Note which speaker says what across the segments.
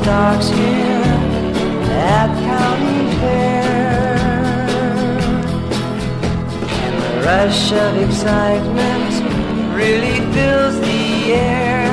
Speaker 1: stocks here at County Fair, and the rush of excitement really fills the air.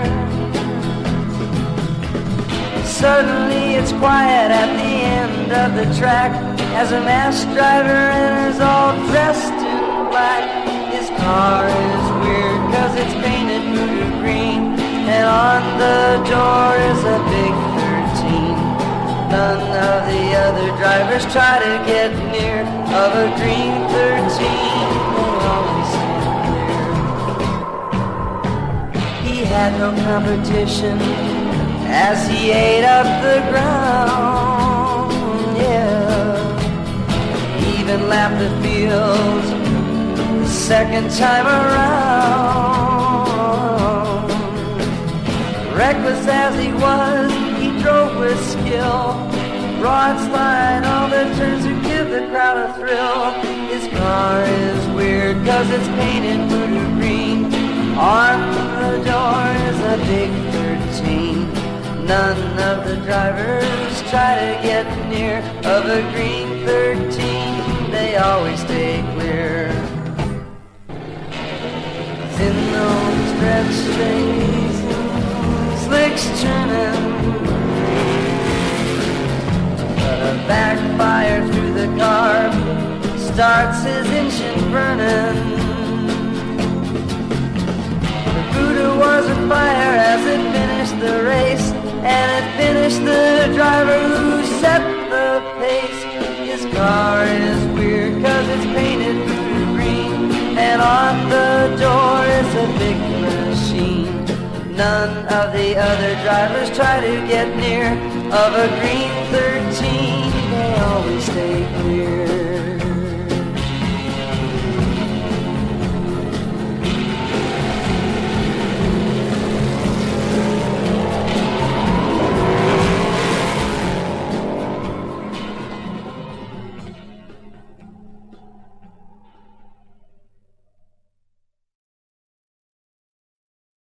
Speaker 1: Suddenly it's quiet at the end of the track as a masked driver enters all dressed in black. His car is weird 'cause it's painted voodoo green, and on the door is a big 13. None of the other drivers try to get near of a green 13. They always stand clear. He had no competition as he ate up the ground, yeah. He even lapped the field the second time around. Reckless as he was, he drove with skill, broad slide all the turns to give the crowd a thrill. His car is weird 'cause it's painted voodoo green. On the door is a big 13. None of the drivers try to get near of a green 13. They always stay clear. In those red straights, slicks turning, but a backfire through the car starts his engine burning. The voodoo was on fire as it finished the race, and it finished the driver who set the pace. His car is weird 'cause it's painted voodoo green, and on the door is a big machine. None of the other drivers try to get near of a green 13. They always stay clear.